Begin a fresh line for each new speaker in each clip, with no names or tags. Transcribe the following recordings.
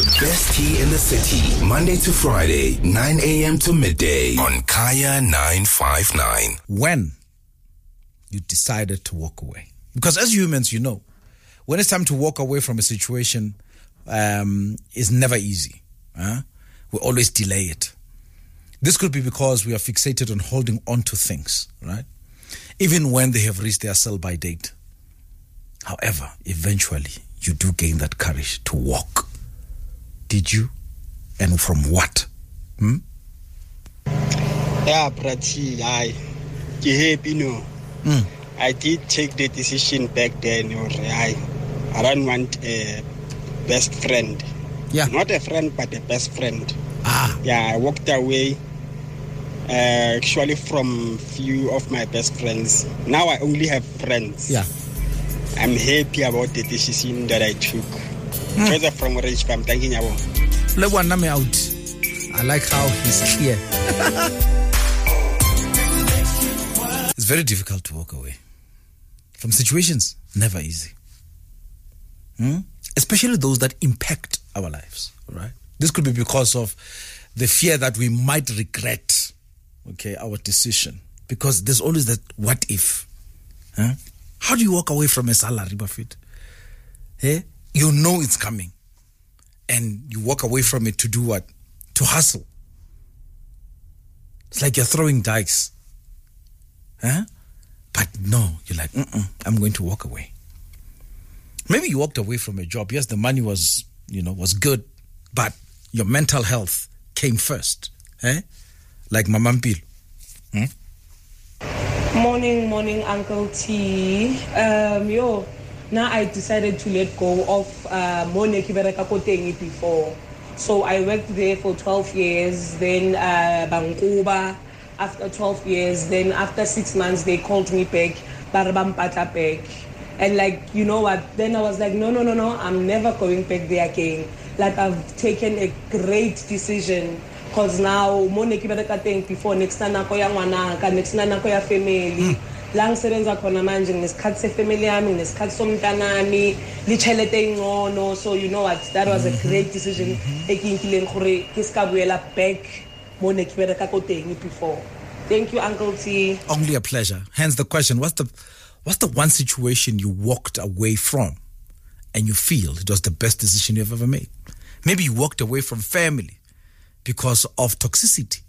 best tea in the city, Monday to Friday, 9 a.m. to midday on Kaya 959.
When you decided to walk away. Because as humans, you know, when it's time to walk away from a situation, it's never easy. We always delay it. This could be because we are fixated on holding on to things, right? Even when they have reached their sell-by date. However, eventually, you do gain that courage to walk. Did you? And from what?
Yeah, Prati, I did take the decision back then. I don't want a best friend.
Yeah.
Not a friend, but a best friend.
Yeah,
I walked away actually from few of my best friends. Now I only have friends.
Yeah.
I'm happy about the decision that I took. Joseph from Rich Farm, thanking you.
Let one name out. I like how he's clear. It's very difficult to walk away from situations. Never easy. Especially those that impact our lives, right? This could be because of the fear that we might regret, our decision. Because there's always that what if. How do you walk away from a salary, Buffett? You know it's coming. And you walk away from it to do what? To hustle. It's like you're throwing dice. But no, you're like, I'm going to walk away. Maybe you walked away from a job. Yes, the money was good, but your mental health came first. Like Mama Mpilo.
Morning, Uncle T. Now I decided to let go of Mone Kibereka Kotengi before. So I worked there for 12 years, then Bankuba after 12 years, then after 6 months they called me back, Barabampata back. And like, you know what, then I was like, no, I'm never going back there again. Like I've taken a great decision. Because now, Mone Kibereka Kotengi before, next time nako ya ngwanaka, next time nako ya family. Lang sebenza khona manje ngesikhathi sefamily yami ngesikhathi somntanami lichelete ingcono. So you know what, that was a great decision ekinkileng gore ke ska buela back Mone Kibereka Kotengi before. Thank you, Uncle T.
Only a pleasure. Hence the question, what's the one situation you walked away from and you feel it was the best decision you've ever made? Maybe you walked away from family because of toxicity.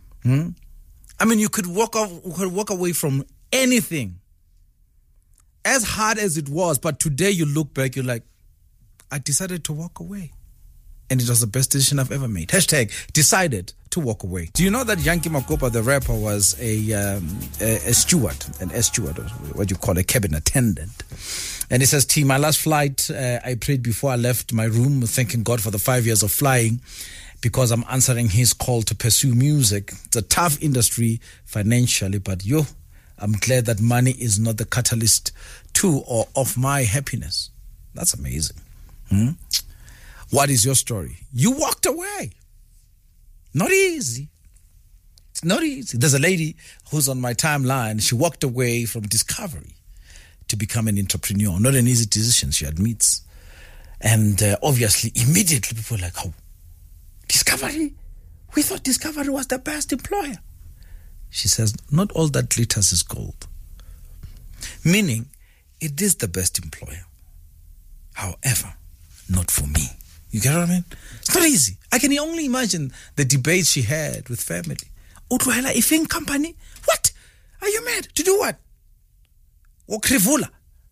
I mean, you could walk away from anything, as hard as it was, but today you look back, you're like, I decided to walk away. And it was the best decision I've ever made. Hashtag decided to walk away. Do you know that Yankee Makopa, the rapper, was a steward, an air steward, or what you call a cabin attendant? And he says, T, my last flight, I prayed before I left my room, thanking God for the 5 years of flying, because I'm answering his call to pursue music. It's a tough industry financially, but I'm glad that money is not the catalyst to or of my happiness. That's amazing. What is your story? You walked away. Not easy. It's not easy. There's a lady who's on my timeline. She walked away from Discovery to become an entrepreneur. Not an easy decision, she admits. And obviously, immediately people are like, oh, Discovery? We thought Discovery was the best employer. She says, not all that glitters is gold. Meaning, it is the best employer. However, not for me. You get what I mean? It's not easy. I can only imagine the debates she had with family. Utwela ifing company? What? Are you mad? To do what? Okrivula.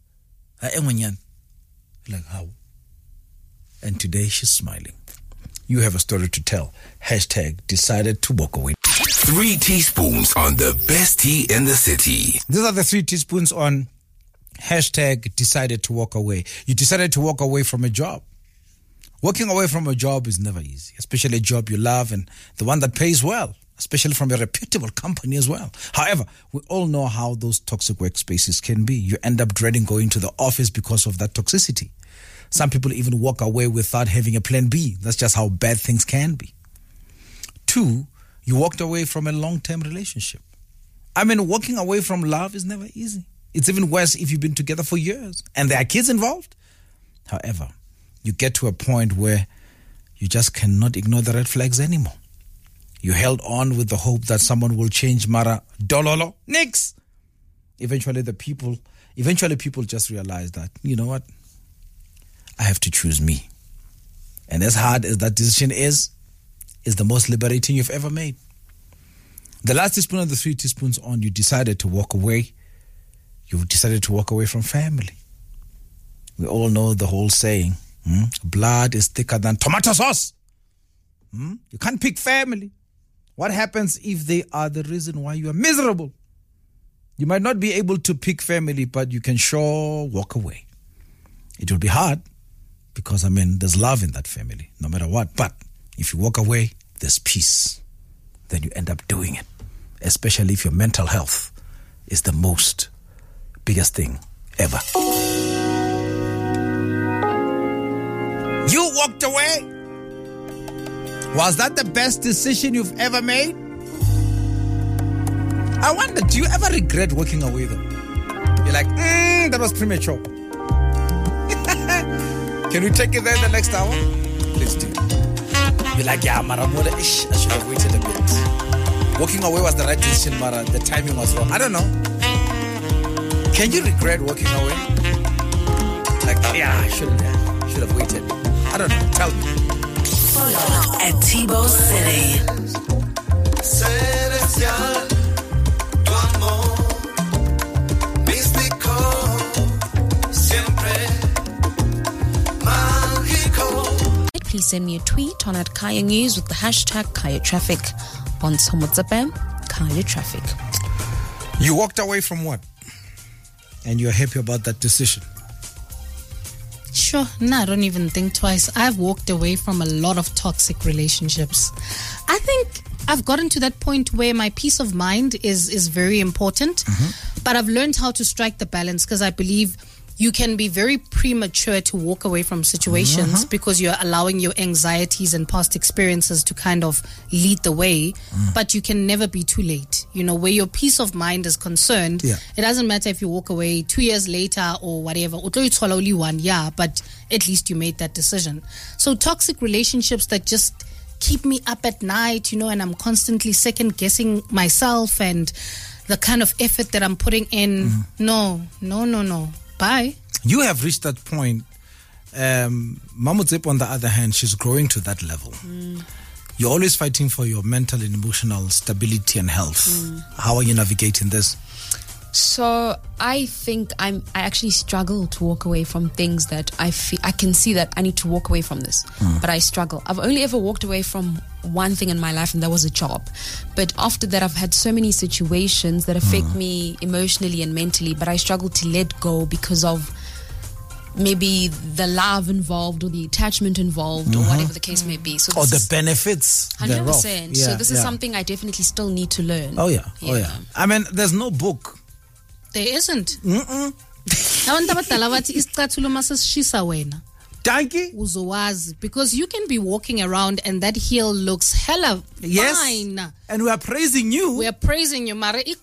Like how? And today she's smiling. You have a story to tell. Hashtag decided to walk away.
3 teaspoons on the best tea in the city.
These are the 3 teaspoons on hashtag decided to walk away. You decided to walk away from a job. Walking away from a job is never easy, especially a job you love and the one that pays well, especially from a reputable company as well. However, we all know how those toxic workspaces can be. You end up dreading going to the office because of that toxicity. Some people even walk away without having a plan B. That's just how bad things can be. 2, you walked away from a long-term relationship. I mean, walking away from love is never easy. It's even worse if you've been together for years and there are kids involved. However, you get to a point where you just cannot ignore the red flags anymore. You held on with the hope that someone will change, mara dololo, nix. Eventually people just realize that, you know what? I have to choose me. And as hard as that decision is the most liberating you've ever made. The last teaspoon of the 3 teaspoons on, you decided to walk away. You decided to walk away from family. We all know the whole saying, blood is thicker than tomato sauce. You can't pick family. What happens if they are the reason why you are miserable? You might not be able to pick family, but you can sure walk away. It will be hard because, there's love in that family, no matter what. But if you walk away, there's peace. Then you end up doing it, especially if your mental health is the biggest thing ever. You walked away. Was that the best decision you've ever made? I wonder, do you ever regret walking away though? You're like, that was premature. Can we take it there in the next hour? Let's do it. You're like, yeah, Maramola, I should have waited a bit. Walking away was the right decision, Mara. The timing was wrong. I don't know. Can you regret walking away? Like, yeah, I should have waited. I don't know. Tell me.
Follow at Tebow City.
Please send me a tweet on at Kaya News with the hashtag Kaya Traffic. On WhatsApp, Kaya Traffic.
You walked away from what? And you're happy about that decision?
Sure. No, I don't even think twice. I've walked away from a lot of toxic relationships. I think I've gotten to that point where my peace of mind is very important. But I've learned how to strike the balance because I believe you can be very premature to walk away from situations because you're allowing your anxieties and past experiences to kind of lead the way. But you can never be too late. You know, where your peace of mind is concerned, it doesn't matter if you walk away 2 years later or whatever. Only one, but at least you made that decision. So toxic relationships that just keep me up at night, and I'm constantly second guessing myself and the kind of effort that I'm putting in. No. Bye.
You have reached that point. Mamuzip, on the other hand, she's growing to that level. You're always fighting for your mental and emotional stability and health. How are you navigating this?
So I think I actually struggle to walk away from things that I can see that I need to walk away from this, but I struggle. I've only ever walked away from one thing in my life, and that was a job. But after that, I've had so many situations that affect me emotionally and mentally, but I struggle to let go because of maybe the love involved or the attachment involved or whatever the case may be. So
or the benefits
100%. So this is something I definitely still need to learn.
Oh yeah. There's no book.
There isn't.
Donkey?
Because you can be walking around and that heel looks hella fine.
And we are praising you.
Mara. You're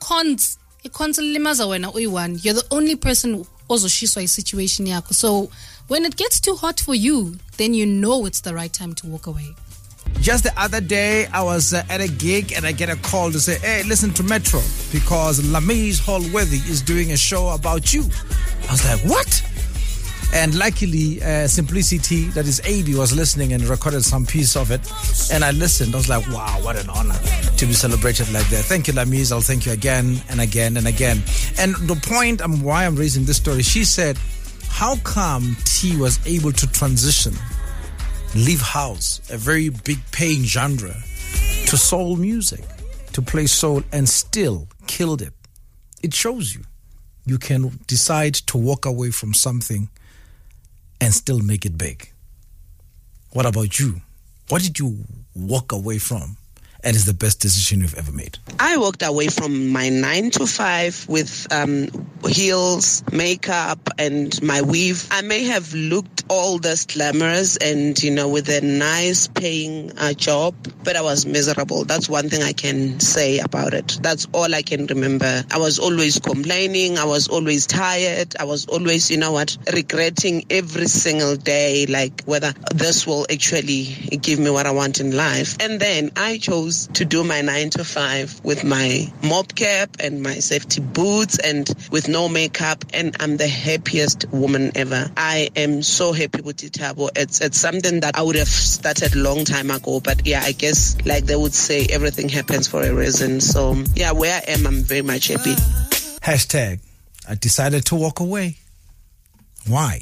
the only person also shiswa a situation yako. So when it gets too hot for you, then you know it's the right time to walk away.
Just the other day, I was at a gig and I get a call to say, hey, listen to Metro because Lamise Hallworthy is doing a show about you. I was like, what? And luckily, Simplicity, that is AB, was listening and recorded some piece of it. And I listened. I was like, wow, what an honor to be celebrated like that. Thank you, Lamise. I'll thank you again and again and again. And the point why I'm raising this story, she said, how come T was able to transition, leave house, a very big paying genre, to soul music, to play soul, and still killed it? It shows you can decide to walk away from something and still make it big. What about you? What did you walk away from and is the best decision you've ever made?
I walked away from my 9 to 5 with heels, makeup, and my weave. I may have looked all this glamorous and, with a nice paying job, but I was miserable. That's one thing I can say about it. That's all I can remember. I was always complaining. I was always tired. I was always, regretting every single day, like whether this will actually give me what I want in life. And then I chose to do my 9 to 5 with my mob cap and my safety boots and with no makeup, and I'm the happiest woman ever. I am so happy with Itabo. It's something that I would have started a long time ago, but I guess like they would say, everything happens for a reason. So where I am, I'm very much happy.
Hashtag, I decided to walk away. Why?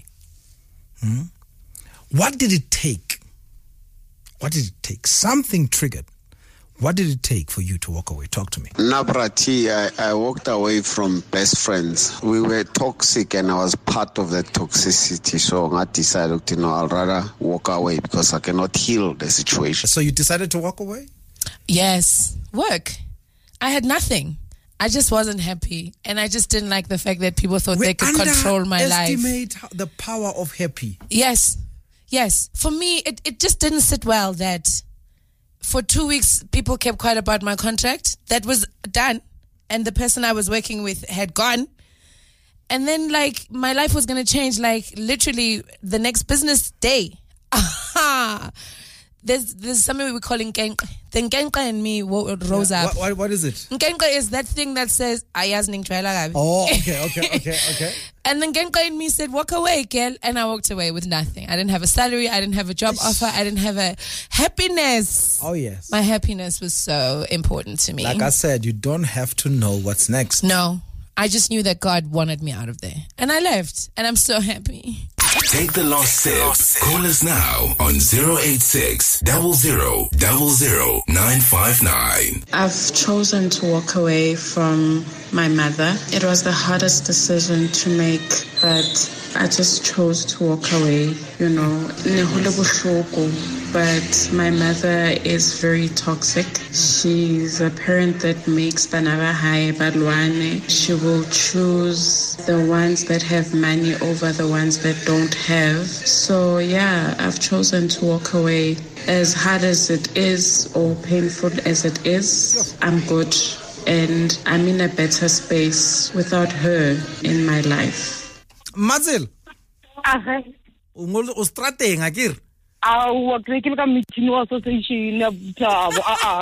What did it take? Something triggered. What did it take for you to walk away? Talk to me.
Nabrati, I walked away from best friends. We were toxic and I was part of that toxicity. So I decided, I'll rather walk away because I cannot heal the situation.
So you decided to walk away?
Yes. Work. I had nothing. I just wasn't happy. And I just didn't like the fact that people thought they could control my life.
Underestimate the power of happy.
Yes. For me, it just didn't sit well that for 2 weeks, people kept quiet about my contract. That was done. And the person I was working with had gone. And then, my life was going to change, literally the next business day. There's something we call Nkenqa. The Nkenqa and me rose up.
What is it?
Nkenqa is that thing that says, Ayaz Ningchwela.
Oh, okay.
And then Nkenqa and me said, walk away, girl. And I walked away with nothing. I didn't have a salary. I didn't have a job offer. I didn't have a happiness.
Oh, yes.
My happiness was so important to me.
Like I said, you don't have to know what's next.
No. I just knew that God wanted me out of there. And I left. And I'm so happy.
Take the last sip. Call us now on 086 00 959.
I've chosen to walk away from my mother. It was the hardest decision to make, but I just chose to walk away, But my mother is very toxic. She's a parent that makes banaba high balwane. She will choose the ones that have money over the ones that don't have. So I've chosen to walk away. As hard as it is or painful as it is, I'm good. And I'm in a better space without her in my life.
Mazil. Strateng akir.
Wa krekile ka meeting wa association ya Thabo.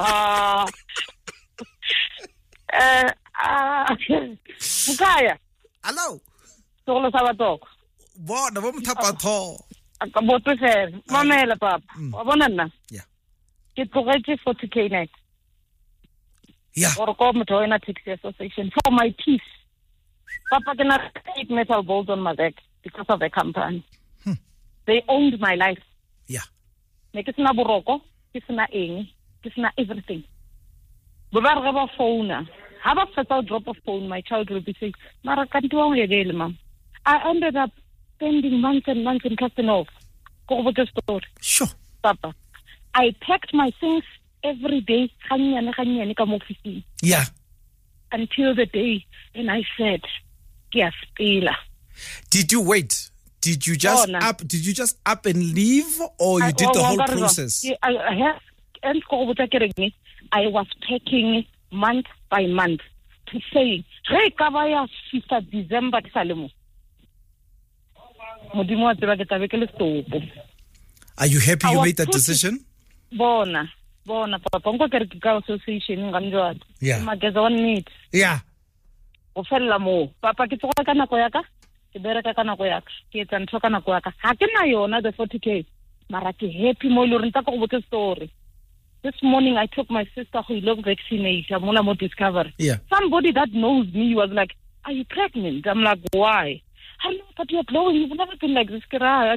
Bukaya.
Hello.
Solo sabatok.
Bona bomthapa tho.
Ka boto fer. Mamela papa. Wa bona nna?
Yeah.
Ke tlogetse 40k net.
Yeah.
Or go motho ena taxi association for my peace. Papa can not take metal balls on my back because of the company. They owned my life.
Yeah.
Make it na boroko, it's na eng, it's na everything. But I have a phone. Have a fatal drop of phone, my child will be saying, Mara can't do again, ma'am. I ended up spending months and months in Castanov. Go over the store.
Sure.
Papa. I packed my things every day.
Yeah.
Until the day and I said, yes, Pila.
Did you wait? Did you just up and leave, or you did the whole process?
I was packing month by month to say, hey, Kabaya, sister December Salemo.
Are you happy you made that decision?
Bona, Papa, association,
yeah.
Yeah. Papa, ke bereka ka nako yaka ke etsa ntho ka nako yaka ha ke na yona the 40k mara ke happy mo le renta go botse story. This morning I took my sister who loves vaccinate mola mo Discovery.
Yeah.
Somebody that knows me was like, are you pregnant? I'm like, why? Hello, but you're glowing. You've never been like this.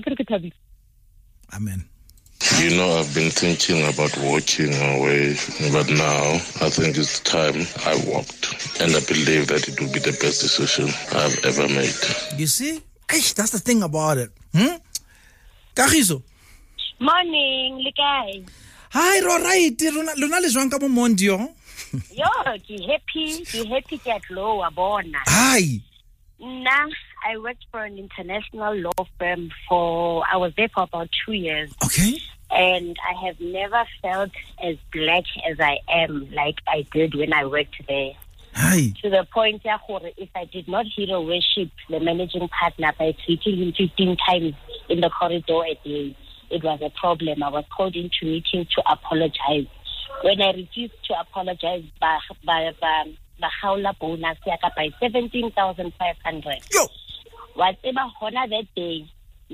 Amen.
I've been thinking about walking away, but now I think it's time I walked. And I believe that it will be the best decision I've ever made.
You see? That's the thing about it. Kagiso.
Morning, Likai.
Hi, right. Luna le jwang ka mo mondio.
Yo, ke happy ke at low abona.
Hi.
Nah, I worked for an international law firm I was there for about 2 years.
Okay.
And I have never felt as black as I am like I did when I worked there.
Hi.
To the point if I did not hero worship the managing partner by treating him 15 times in the corridor a day, it was a problem. I was called into meeting to apologize. When I refused to apologize, by bonus by 17,500.
Yo.
Whatever honor that day,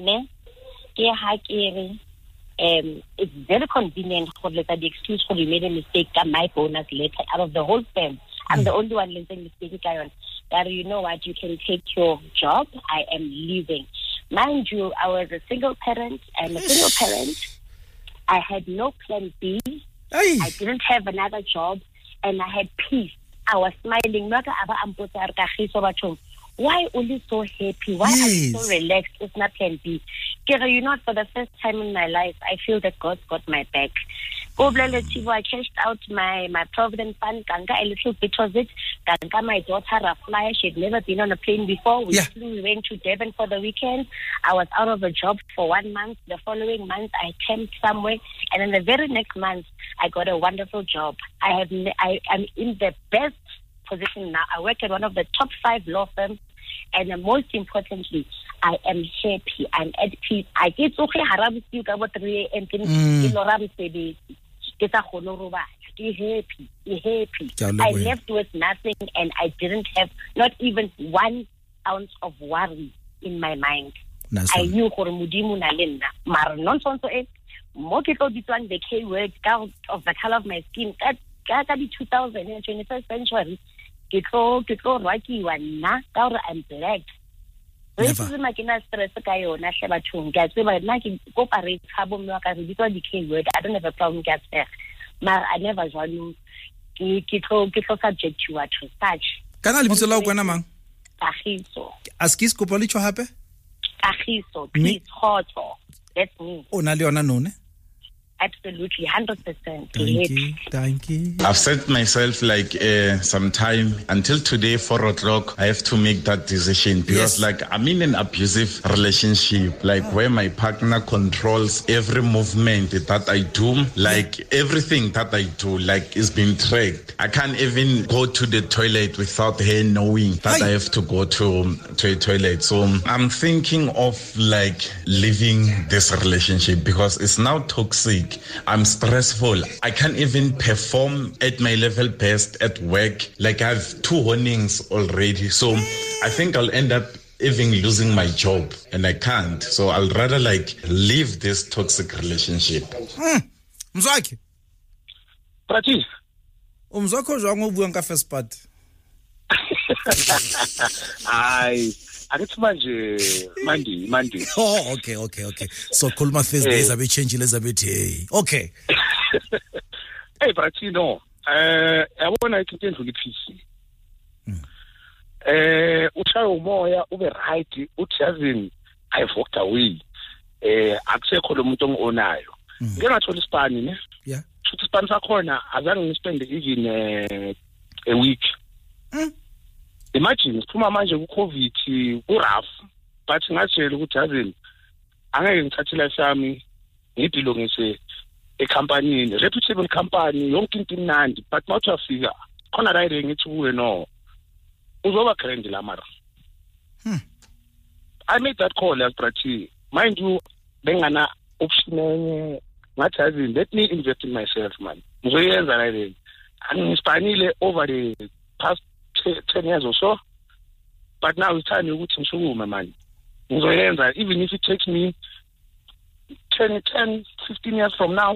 it's very convenient for the excuse for you made a mistake. My bonus later out of the whole firm. I'm the only one making mistake. You know what? You can take your job. I am leaving. Mind you, I was a single parent. I'm a single parent. I had no plan B. I didn't have another job, and I had peace. I was smiling. Why only so happy? Why are you so relaxed? It's not plan B. You know, for the first time in my life, I feel that God's got my back. I cashed out my Provident Fund, a little bit of it. My daughter, a flyer, she'd never been on a plane before. We went to Devon for the weekend. I was out of a job for 1 month. The following month, I camped somewhere. And then the very next month, I got a wonderful job. I'm in the best position now. I work at one of the top 5 law firms. And most importantly, I am happy. I'm at peace. I get so happy. I left with nothing, and I didn't have not even 1 ounce of worry in my mind. I knew Mudimu Nalena. Mar nonsense more people between the K word of the color of my skin. That 2000 in the 21st century. I'm black. Racism I cannot stress I don't have a problem get there. I never join you subject to what such.
Can I leave la kwena mang?
Kagiso.
Askis ko policho hape?
Kagiso, please hoto. That's me.
O na le yona none?
Absolutely, 100%.
Thank you.
I've set myself like some time until today, 4 o'clock. I have to make that decision because, like, I'm in an abusive relationship, like where my partner controls every movement that I do, like everything that I do, like is being tracked. I can't even go to the toilet without her knowing that I have to go to a toilet. So I'm thinking of like leaving this relationship because it's now toxic. I'm stressful. I can't even perform at my level best at work. Like I have 2 warnings already. So I think I'll end up even losing my job and I can't. So I'll rather like leave this toxic relationship.
Mzwaki.
Prati.
Umzwako jwang o buang ka first part.
Ai Monday.
Oh, okay. So Kulma Thursdays a bit change Elizabeth. Okay.
Hey, but I want to get into the PC. Ushayo moya ube right uthazini I've walked away. Akusekho lo muntu ongonayo. Ngingathola isipani ne?
Yeah.
Futhi isipani sakhona azange ngispende even a week. Imagine siphuma manje ku-COVID ku-rough but ngatshela ukuthi yazini angeke ngithathe life yami ngidilongise ekhampanini reputable company yonke into imnandi but mawuthi wafika khona la ngithi kuwe no uzoba grand la mara. I made that call as Prati. Mind you, bengana option enye ngathi yazini let me invest in myself man. Ngizoyenza la then. Angispanile over the past 10 years or so, but now it's time to go man. Even if it takes me 10, 15 years from now,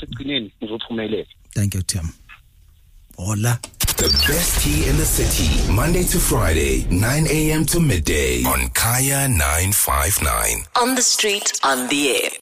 thank you, Tim. Hola.
The best tea in the city, Monday to Friday, 9 a.m. to midday on Kaya 959.
On the street, on the air.